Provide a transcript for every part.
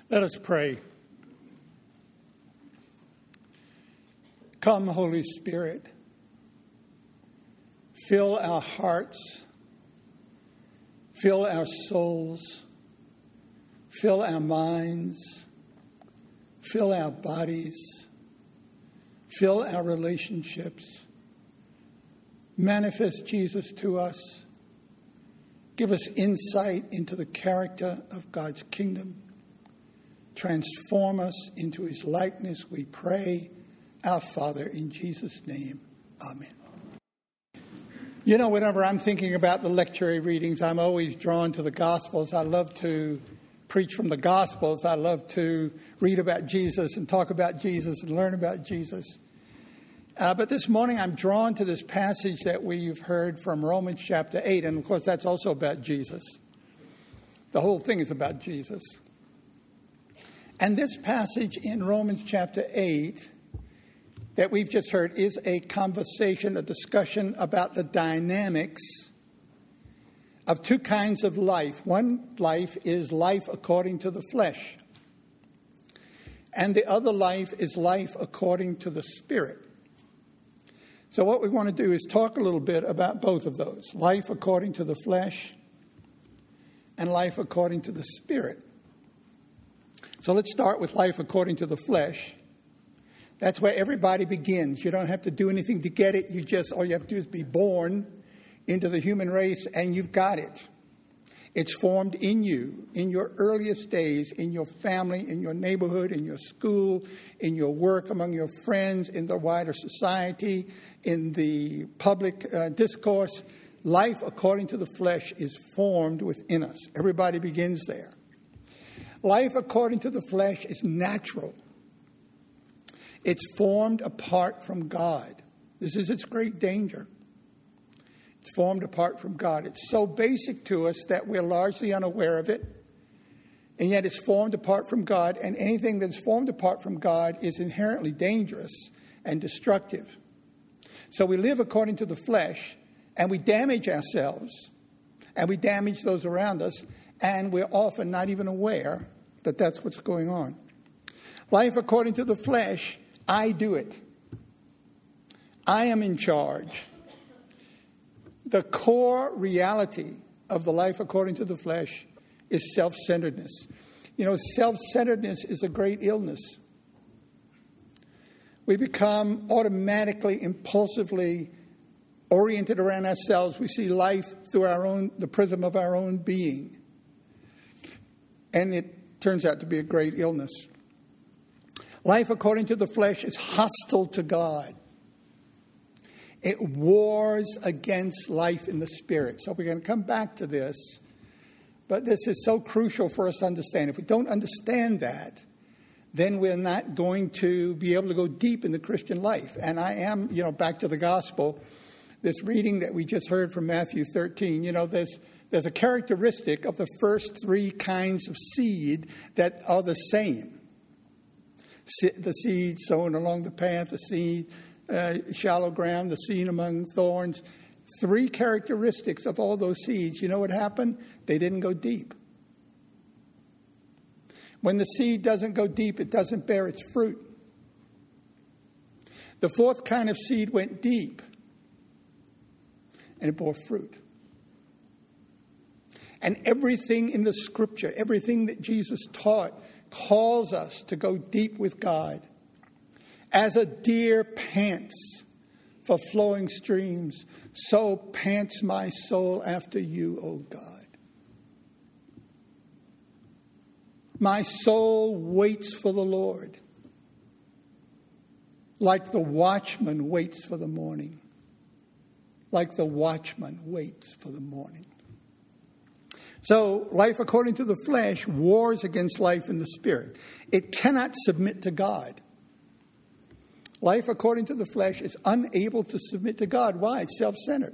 Let us pray. Come, Holy Spirit, fill our hearts, fill our souls, fill our minds, fill our bodies, fill our relationships. Manifest Jesus to us. Give us insight into the character of God's kingdom. Transform us into his likeness, we pray, our Father, in Jesus' name. Amen. You know, whenever I'm thinking about the lectionary readings, I'm always drawn to the Gospels. I love to preach from the Gospels. I love to read about Jesus and talk about Jesus and learn about Jesus. But this morning I'm drawn to this passage that we've heard from Romans chapter 8. And of course, that's also about Jesus. The whole thing is about Jesus. And this passage in Romans chapter 8 that we've just heard is a conversation, a discussion about the dynamics of two kinds of life. One life is life according to the flesh. And the other life is life according to the Spirit. So what we want to do is talk a little bit about both of those. Life according to the flesh and life according to the Spirit. So let's start with life according to the flesh. That's where everybody begins. You don't have to do anything to get it. All you have to do is be born into the human race and you've got it. It's formed in you, in your earliest days, in your family, in your neighborhood, in your school, in your work, among your friends, in the wider society, in the public discourse. Life according to the flesh is formed within us. Everybody begins there. Life according to the flesh is natural. It's formed apart from God. This is its great danger. It's formed apart from God. It's so basic to us that we're largely unaware of it. And yet it's formed apart from God. And anything that's formed apart from God is inherently dangerous and destructive. So we live according to the flesh and we damage ourselves and we damage those around us. And we're often not even aware that that's what's going on. Life according to the flesh, I do it. I am in charge. The core reality of the life according to the flesh is self-centeredness. You know, self-centeredness is a great illness. We become automatically, impulsively oriented around ourselves. We see life through the prism of our own being. And it turns out to be a great illness. Life according to the flesh is hostile to God. It wars against life in the Spirit. So we're going to come back to this. But this is so crucial for us to understand. If we don't understand that, then we're not going to be able to go deep in the Christian life. And I am, back to the gospel, this reading that we just heard from Matthew 13, there's a characteristic of the first three kinds of seed that are the same. The seed sown along the path, the seed shallow ground, the seed among thorns. Three characteristics of all those seeds. You know what happened? They didn't go deep. When the seed doesn't go deep, it doesn't bear its fruit. The fourth kind of seed went deep, and it bore fruit. And everything in the Scripture, everything that Jesus taught, calls us to go deep with God. As a deer pants for flowing streams, so pants my soul after you, O God. My soul waits for the Lord, like the watchman waits for the morning. Like the watchman waits for the morning. So, life according to the flesh wars against life in the Spirit. It cannot submit to God. Life according to the flesh is unable to submit to God. Why? It's self-centered.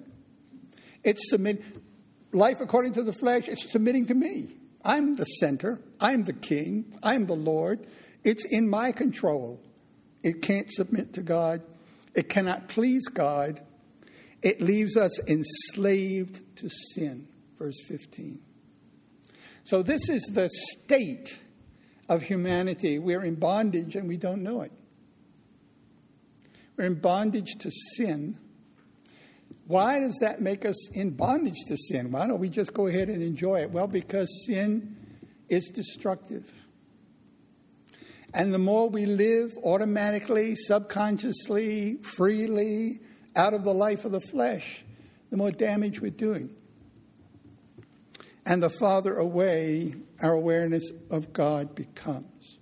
Life according to the flesh is submitting to me. I'm the center. I'm the king. I'm the Lord. It's in my control. It can't submit to God. It cannot please God. It leaves us enslaved to sin. Verse 15. So this is the state of humanity. We're in bondage and we don't know it. We're in bondage to sin. Why does that make us in bondage to sin? Why don't we just go ahead and enjoy it? Well, because sin is destructive. And the more we live automatically, subconsciously, freely, out of the life of the flesh, the more damage we're doing. And the farther away our awareness of God becomes.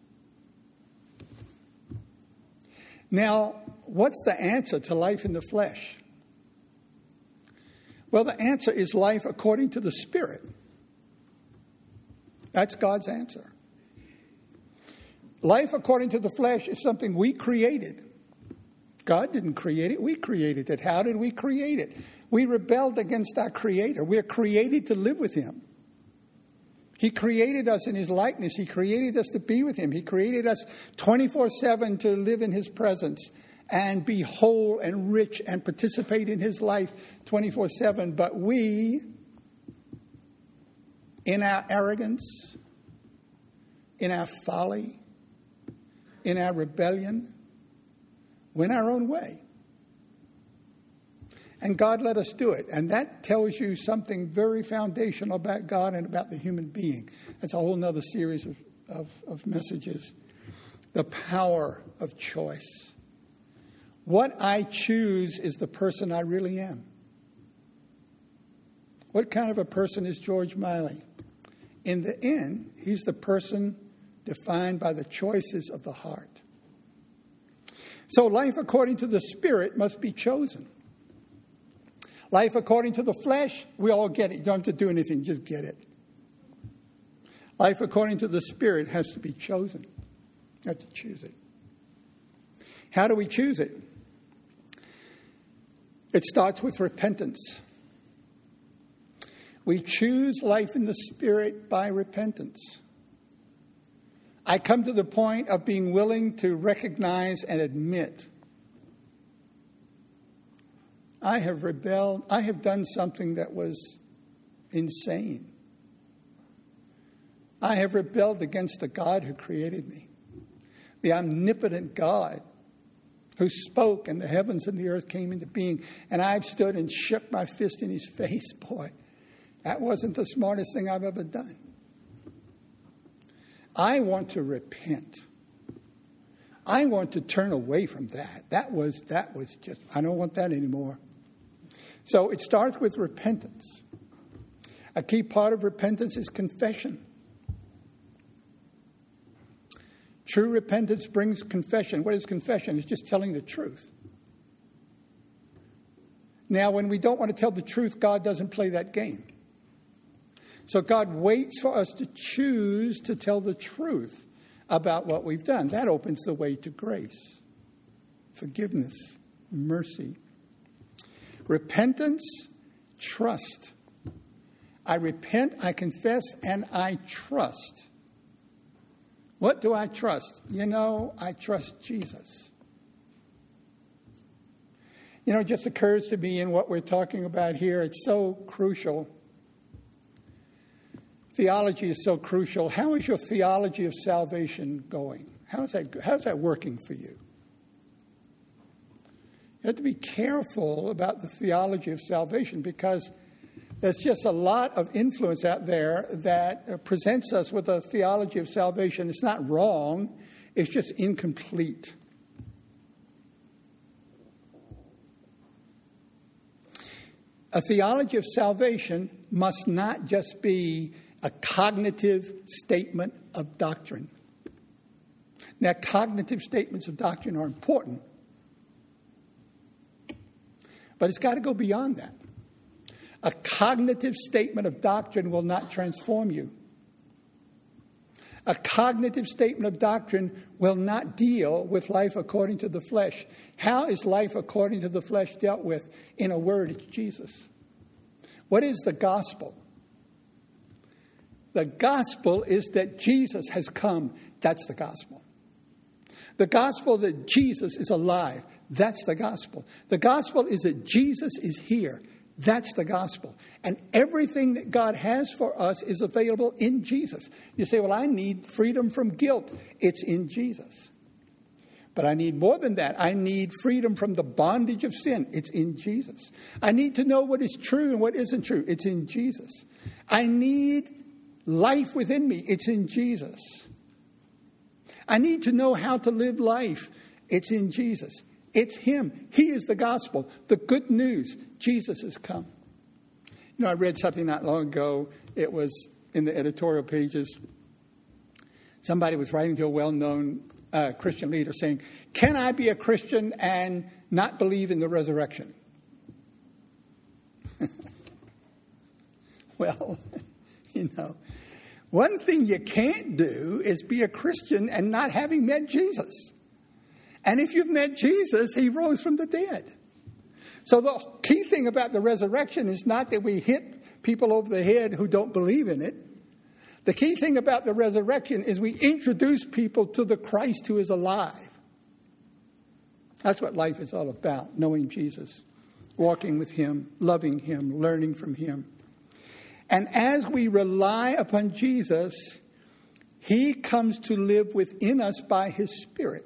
Now, what's the answer to life in the flesh? Well, the answer is life according to the Spirit. That's God's answer. Life according to the flesh is something we created. God didn't create it. We created it. How did we create it? We rebelled against our Creator. We're created to live with Him. He created us in His likeness. He created us to be with Him. He created us 24/7 to live in His presence and be whole and rich and participate in His life 24/7. But we, in our arrogance, in our folly, in our rebellion, went our own way. And God let us do it. And that tells you something very foundational about God and about the human being. That's a whole nother series of messages. The power of choice. What I choose is the person I really am. What kind of a person is George Miley? In the end, he's the person defined by the choices of the heart. So life according to the Spirit must be chosen. Life according to the flesh, we all get it. You don't have to do anything, just get it. Life according to the Spirit has to be chosen. You have to choose it. How do we choose it? It starts with repentance. We choose life in the Spirit by repentance. I come to the point of being willing to recognize and admit I have rebelled. I have done something that was insane. I have rebelled against the God who created me, the omnipotent God who spoke and the heavens and the earth came into being. And I've stood and shook my fist in His face. Boy, that wasn't the smartest thing I've ever done. I want to repent. I want to turn away from that. That was just, I don't want that anymore. So it starts with repentance. A key part of repentance is confession. True repentance brings confession. What is confession? It's just telling the truth. Now, when we don't want to tell the truth, God doesn't play that game. So God waits for us to choose to tell the truth about what we've done. That opens the way to grace, forgiveness, mercy. Repentance, trust. I repent, I confess, and I trust. What do I trust? I trust Jesus. It just occurs to me in what we're talking about here, it's so crucial. Theology is so crucial. How is your theology of salvation going? How's that working for you? You have to be careful about the theology of salvation because there's just a lot of influence out there that presents us with a theology of salvation. It's not wrong. It's just incomplete. A theology of salvation must not just be a cognitive statement of doctrine. Now, cognitive statements of doctrine are important, but it's got to go beyond that. A cognitive statement of doctrine will not transform you. A cognitive statement of doctrine will not deal with life according to the flesh. How is life according to the flesh dealt with? In a word, it's Jesus. What is the gospel? The gospel is that Jesus has come. That's the gospel. The gospel that Jesus is alive. That's the gospel. The gospel is that Jesus is here. That's the gospel. And everything that God has for us is available in Jesus. You say, well, I need freedom from guilt. It's in Jesus. But I need more than that. I need freedom from the bondage of sin. It's in Jesus. I need to know what is true and what isn't true. It's in Jesus. I need life within me. It's in Jesus. I need to know how to live life. It's in Jesus. It's Him. He is the gospel, the good news. Jesus has come. You know, I read something not long ago. It was in the editorial pages. Somebody was writing to a well-known Christian leader saying, can I be a Christian and not believe in the resurrection? Well, you know, one thing you can't do is be a Christian and not having met Jesus. And if you've met Jesus, He rose from the dead. So the key thing about the resurrection is not that we hit people over the head who don't believe in it. The key thing about the resurrection is we introduce people to the Christ who is alive. That's what life is all about, knowing Jesus, walking with Him, loving Him, learning from Him. And as we rely upon Jesus, He comes to live within us by His Spirit.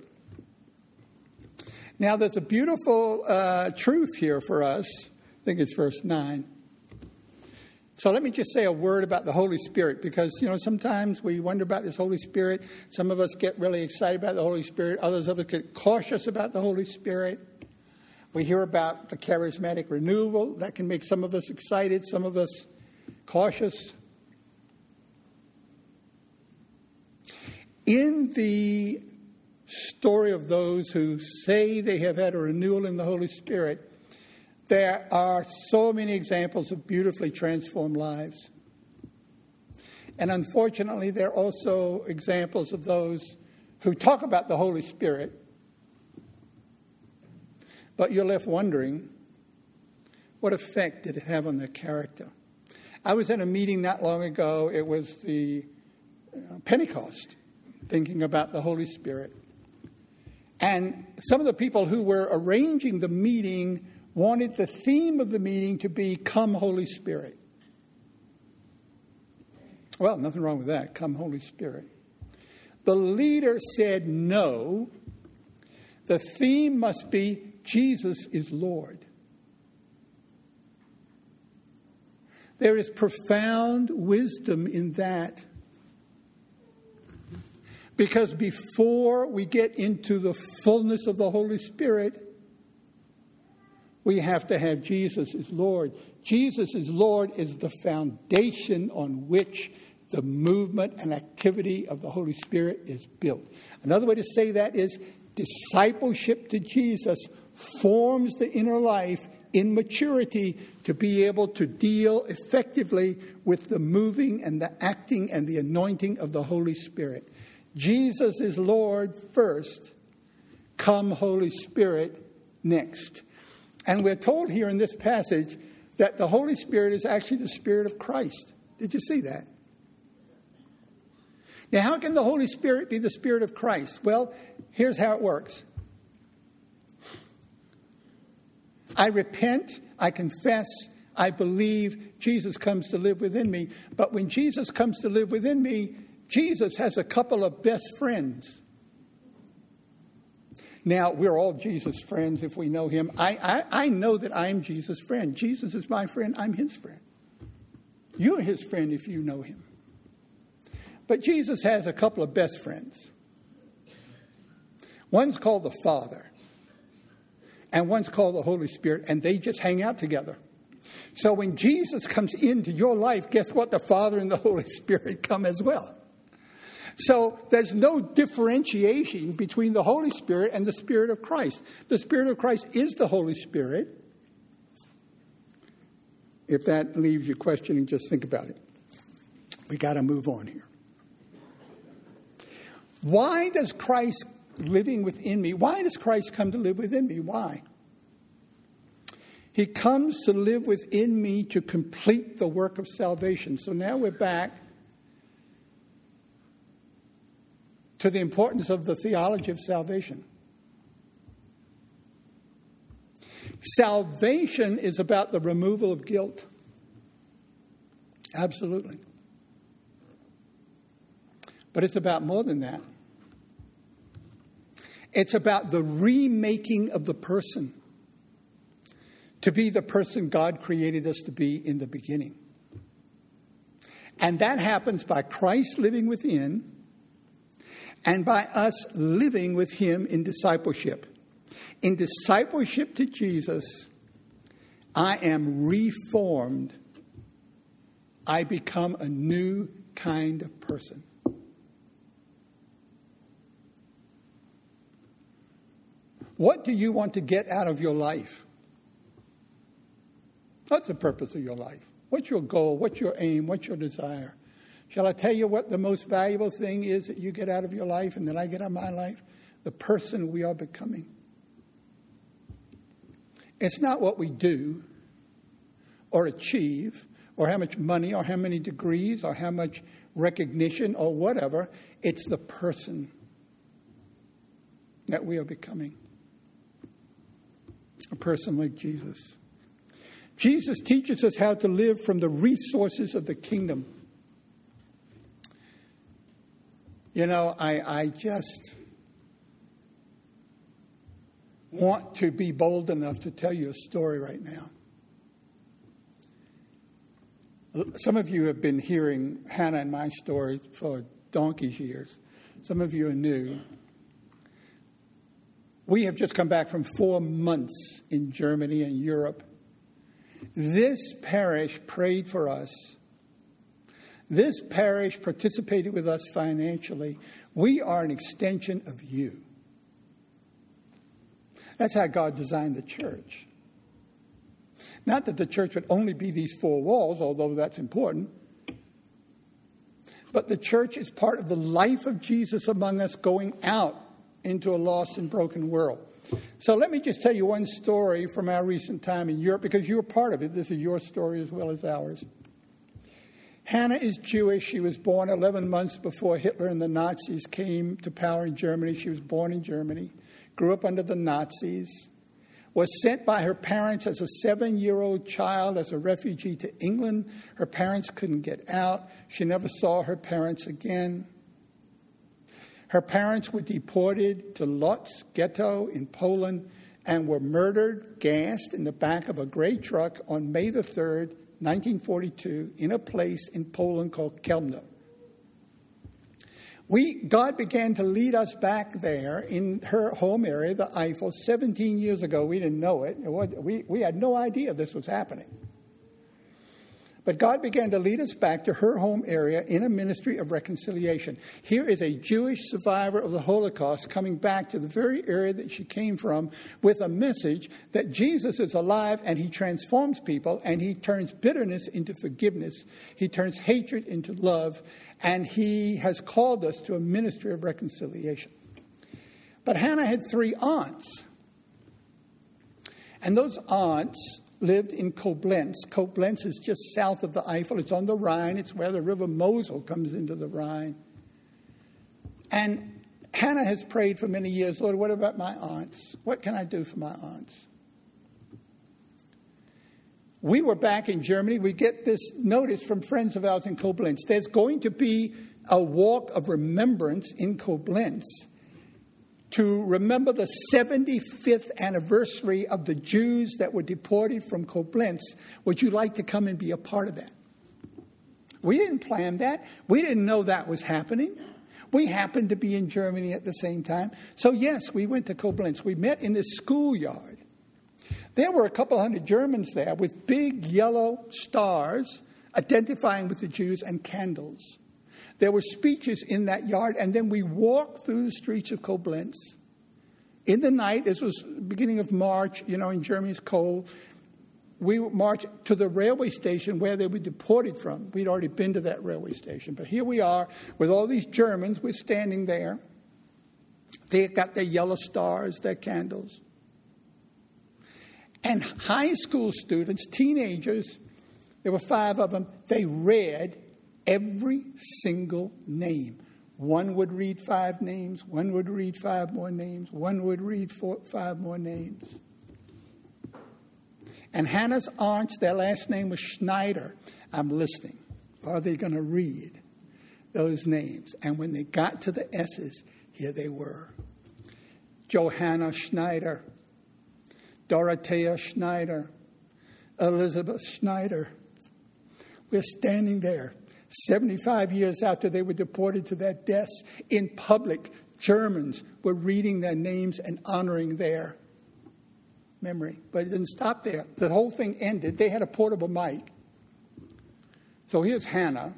Now, there's a beautiful truth here for us. I think it's verse 9. So let me just say a word about the Holy Spirit, because, you know, sometimes we wonder about this Holy Spirit. Some of us get really excited about the Holy Spirit. Others of us get cautious about the Holy Spirit. We hear about the charismatic renewal. That can make some of us excited, some of us cautious. In the story of those who say they have had a renewal in the Holy Spirit, there are so many examples of beautifully transformed lives. And unfortunately, there are also examples of those who talk about the Holy Spirit, but you're left wondering, what effect did it have on their character? I was in a meeting not long ago. It was the Pentecost, thinking about the Holy Spirit. And some of the people who were arranging the meeting wanted the theme of the meeting to be Come Holy Spirit. Well, nothing wrong with that. Come Holy Spirit. The leader said no. The theme must be Jesus is Lord. There is profound wisdom in that. Because before we get into the fullness of the Holy Spirit, we have to have Jesus is Lord. Jesus is Lord is the foundation on which the movement and activity of the Holy Spirit is built. Another way to say that is discipleship to Jesus forms the inner life in maturity to be able to deal effectively with the moving and the acting and the anointing of the Holy Spirit. Jesus is Lord first. Come Holy Spirit next. And we're told here in this passage that the Holy Spirit is actually the Spirit of Christ. Did you see that? Now, how can the Holy Spirit be the Spirit of Christ? Well, here's how it works. I repent, I confess, I believe Jesus comes to live within me. But when Jesus comes to live within me, Jesus has a couple of best friends. Now, we're all Jesus' friends if we know Him. I know that I'm Jesus' friend. Jesus is my friend. I'm His friend. You're His friend if you know Him. But Jesus has a couple of best friends. One's called the Father, and one's called the Holy Spirit, and they just hang out together. So when Jesus comes into your life, guess what? The Father and the Holy Spirit come as well. So there's no differentiation between the Holy Spirit and the Spirit of Christ. The Spirit of Christ is the Holy Spirit. If that leaves you questioning, just think about it. We got to move on here. Why does Christ living within me, why does Christ come to live within me? Why? He comes to live within me to complete the work of salvation. So now we're back to the importance of the theology of salvation. Salvation is about the removal of guilt. Absolutely. But it's about more than that. It's about the remaking of the person to be the person God created us to be in the beginning. And that happens by Christ living within and by us living with him in discipleship. In discipleship to Jesus, I am reformed. I become a new kind of person. What do you want to get out of your life? What's the purpose of your life? What's your goal? What's your aim? What's your desire? Shall I tell you what the most valuable thing is that you get out of your life and that I get out of my life? The person we are becoming. It's not what we do or achieve or how much money or how many degrees or how much recognition or whatever. It's the person that we are becoming. A person like Jesus. Jesus teaches us how to live from the resources of the kingdom. You know, I just want to be bold enough to tell you a story right now. Some of you have been hearing Hannah and my story for donkey's years. Some of you are new. We have just come back from 4 months in Germany and Europe. This parish prayed for us. This parish participated with us financially. We are an extension of you. That's how God designed the church. Not that the church would only be these 4 walls, although that's important. But the church is part of the life of Jesus among us, going out into a lost and broken world. So let me just tell you one story from our recent time in Europe, because you were part of it. This is your story as well as ours. Hannah is Jewish. She was born 11 months before Hitler and the Nazis came to power in Germany. She was born in Germany, grew up under the Nazis, was sent by her parents as a 7-year-old child as a refugee to England. Her parents couldn't get out. She never saw her parents again. Her parents were deported to Lodz ghetto in Poland and were murdered, gassed in the back of a gray truck on May the 3rd, 1942, in a place in Poland called Chełmno. God began to lead us back there in her home area, the Eifel, 17 years ago. We didn't know it. We had no idea this was happening. But God began to lead us back to her home area in a ministry of reconciliation. Here is a Jewish survivor of the Holocaust coming back to the very area that she came from with a message that Jesus is alive and he transforms people and he turns bitterness into forgiveness. He turns hatred into love, and he has called us to a ministry of reconciliation. But Hannah had 3 aunts. And those aunts lived in Koblenz. Koblenz is just south of the Eifel. It's on the Rhine. It's where the river Mosel comes into the Rhine. And Hannah has prayed for many years, Lord, what about my aunts? What can I do for my aunts? We were back in Germany. We get this notice from friends of ours in Koblenz. There's going to be a walk of remembrance in Koblenz to remember the 75th anniversary of the Jews that were deported from Koblenz. Would you like to come and be a part of that? We didn't plan that. We didn't know that was happening. We happened to be in Germany at the same time. So yes, we went to Koblenz. We met in this schoolyard. There were a couple hundred Germans there with big yellow stars identifying with the Jews and candles. There were speeches in that yard, and then we walked through the streets of Koblenz. In the night, this was beginning of March, in Germany it's cold. We marched to the railway station where they were deported from. We'd already been to that railway station. But here we are with all these Germans. We're standing there. They got their yellow stars, their candles. And high school students, teenagers, there were 5 of them, they read every single name. One would read 5 names. One would read 5 more names. One would read 5 more names. And Hannah's aunts, their last name was Schneider. I'm listening. Are they going to read those names? And when they got to the S's, here they were. Johanna Schneider, Dorothea Schneider, Elizabeth Schneider. We're standing there 75 years after they were deported to their deaths. In public, Germans were reading their names and honoring their memory. But it didn't stop there. The whole thing ended. They had a portable mic. So here's Hannah.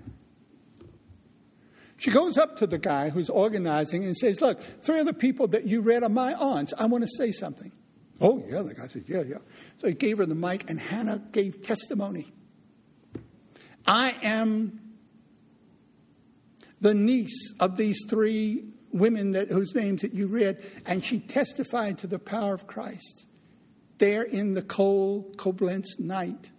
She goes up to the guy who's organizing and says, look, 3 of the people that you read are my aunts. I want to say something. Oh, yeah, the guy said, yeah. So he gave her the mic, and Hannah gave testimony. I am the niece of these 3 women whose names that you read, and she testified to the power of Christ there in the cold Koblenz night.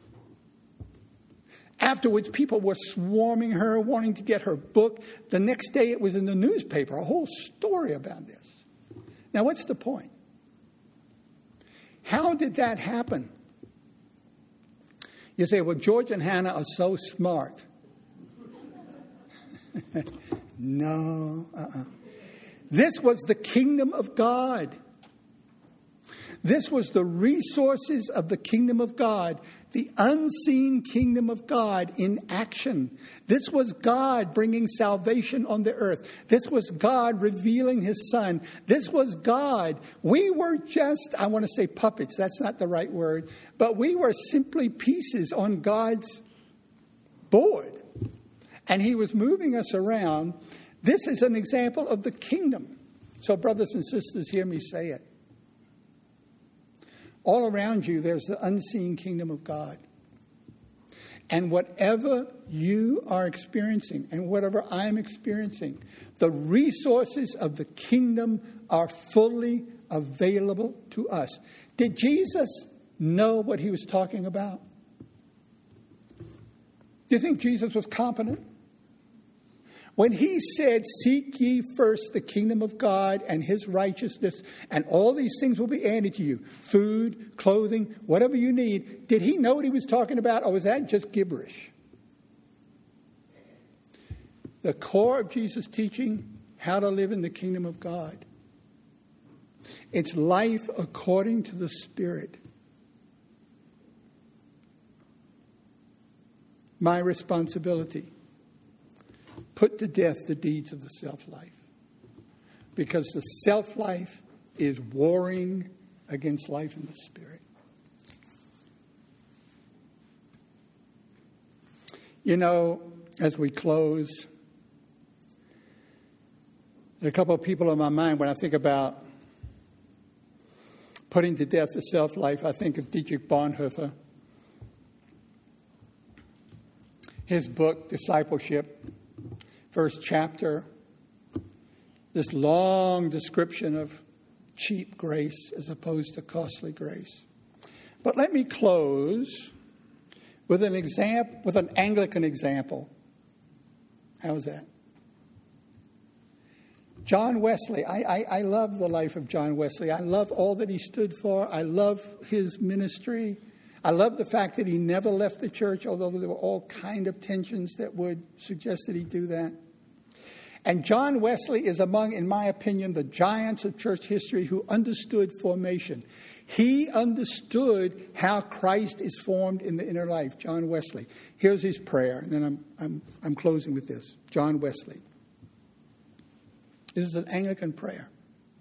Afterwards, people were swarming her, wanting to get her book. The next day, it was in the newspaper, a whole story about this. Now, what's the point? How did that happen? You say, well, George and Hannah are so smart. No. This was the kingdom of God. This was the resources of the kingdom of God, the unseen kingdom of God in action. This was God bringing salvation on the earth. This was God revealing his son. This was God. We were just, I want to say puppets. That's not the right word. But we were simply pieces on God's board. And he was moving us around. This is an example of the kingdom. So brothers and sisters, hear me say it. All around you, there's the unseen kingdom of God. And whatever you are experiencing and whatever I'm experiencing, the resources of the kingdom are fully available to us. Did Jesus know what he was talking about? Do you think Jesus was competent? When he said, seek ye first the kingdom of God and his righteousness, and all these things will be added to you, food, clothing, whatever you need, did he know what he was talking about, or was that just gibberish? The core of Jesus' teaching, how to live in the kingdom of God. It's life according to the Spirit. My responsibility. Put to death the deeds of the self-life. Because the self-life is warring against life in the Spirit. You know, as we close, there are a couple of people in my mind when I think about putting to death the self-life. I think of Dietrich Bonhoeffer. His book, Discipleship. First chapter, this long description of cheap grace as opposed to costly grace. But let me close with an Anglican example. How's that? John Wesley. I love the life of John Wesley. I love all that he stood for. I love his ministry. I love the fact that he never left the church, although there were all kind of tensions that would suggest that he do that. And John Wesley is among, in my opinion, the giants of church history who understood formation. He understood how Christ is formed in the inner life. John Wesley. Here's his prayer, and then I'm closing with this. John Wesley. This is an Anglican prayer.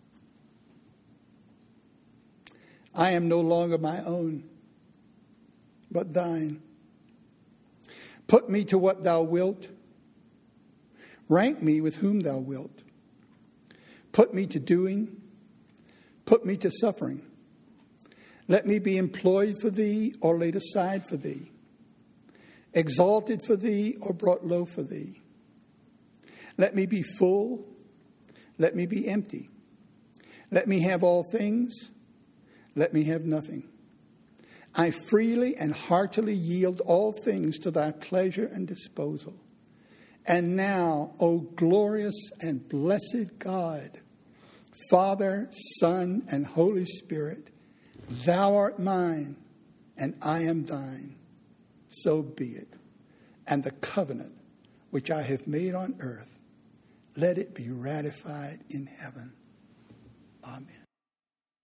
I am no longer my own, but thine. Put me to what thou wilt. Rank me with whom thou wilt. Put me to doing. Put me to suffering. Let me be employed for thee or laid aside for thee. Exalted for thee or brought low for thee. Let me be full. Let me be empty. Let me have all things. Let me have nothing. I freely and heartily yield all things to thy pleasure and disposal. And now, O glorious and blessed God, Father, Son, and Holy Spirit, thou art mine, and I am thine, so be it. And the covenant which I have made on earth, let it be ratified in heaven. Amen.